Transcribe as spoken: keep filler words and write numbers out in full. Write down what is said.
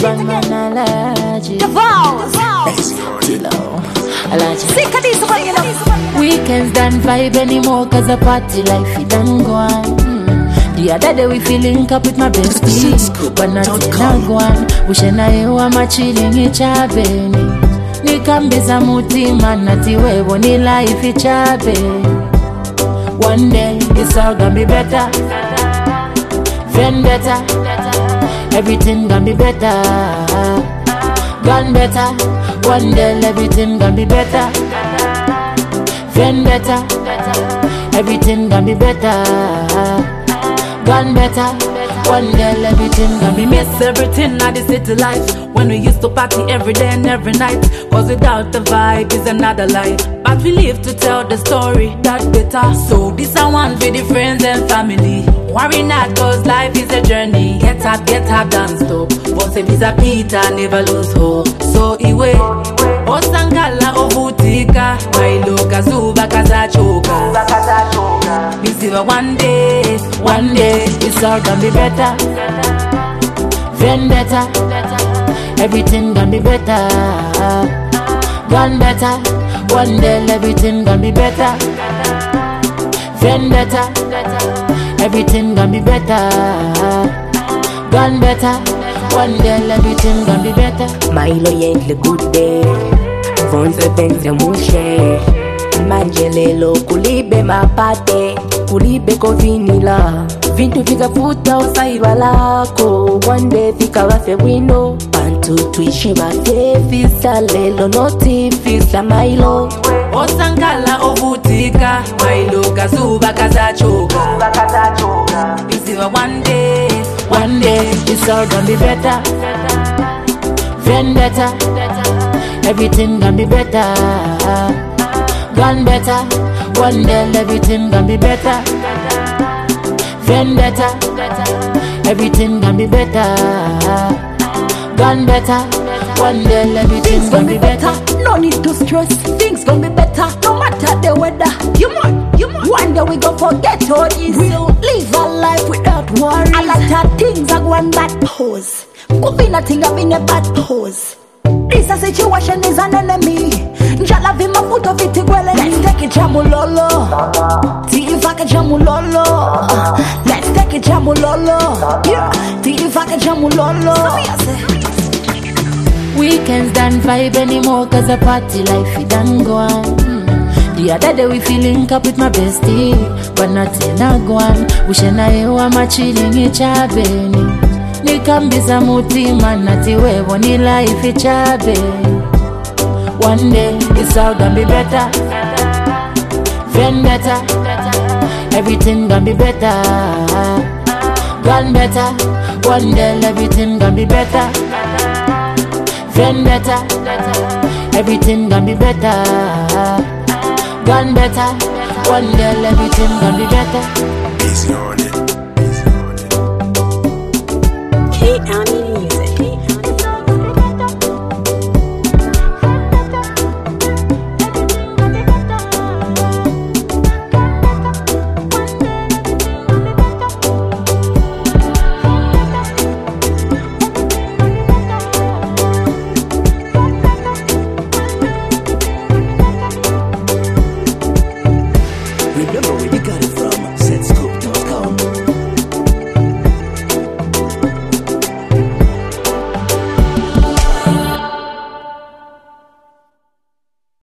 bad man allergy. Devours. Sick of this one, you know. Weekends don't vibe anymore, cause the party life it done go on. Mm. The other day we feeling up with my bestie, but nothing not go on. Wishing I were chilling each other. Nikambiza mutima nati wewe ni life ichabe. One day it's all gonna be better. Vendetta, everything gonna be better. Gone better. One day everything gonna be better. Vendetta, everything gonna be better. Gone better. One day everything gonna be miss everything now the city life. When we used to party every day and every night. Cause without the vibe is another life. But we live to tell the story that better. So this I want with the friends and family. Worry not cause life is a journey. Get up, get up, don't stop. Once a visa Peter, never lose hope. So iwe Osangala ovutika Wailoka zuba kazachoka Bisiva one day, one day it's all gonna be better. Vendetta, everything gonna be better. Gone better. One day everything gonna be better. Vendetta, everything gonna be better. Gone better. One day everything gonna be better. Milo yentle good day. Vonze benze mushe. Manjelelo kulibe mapate. Kulibe ko vinila. Vintu vika futa usaiba lako. One day vika wafe wino. Bantu tuishi wafe visa lelo noti visa Milo. Osangala ovutika Milo kazuba kazachoka Bisiva one day. One day it's all gonna be better. Vendetta, everything gonna be better. Gone better. One day everything gonna be better. Vendetta, everything gonna be better. Gone better. One day everything gonna be better. No need to stress. Things gonna be better. No matter the weather. You might, you might. One day we gon' forget all this. We'll live a life without worries. A lot of things are going bad pose. Could be nothing up in a bad pose. This a situation is an enemy. Njala vi mafuto viti gwele. Let's take it jamulolo. Tivaka jamulolo. Let's take it jamulolo. Tivaka jamulolo. Weekends don't vibe anymore, cause the party life it done go on. Mm. The other day we feeling up with my bestie, but nothing not go on. Wishing I were chilling each other. Nikambiza mutima nati wewe ni life ichabe. One day it's all gonna be better. Vendetta, everything gonna be better. Gone better. One day everything gonna be better. Vendetta, everything gonna be better. Gone better. One day everything gonna be better. Easy on it. K-County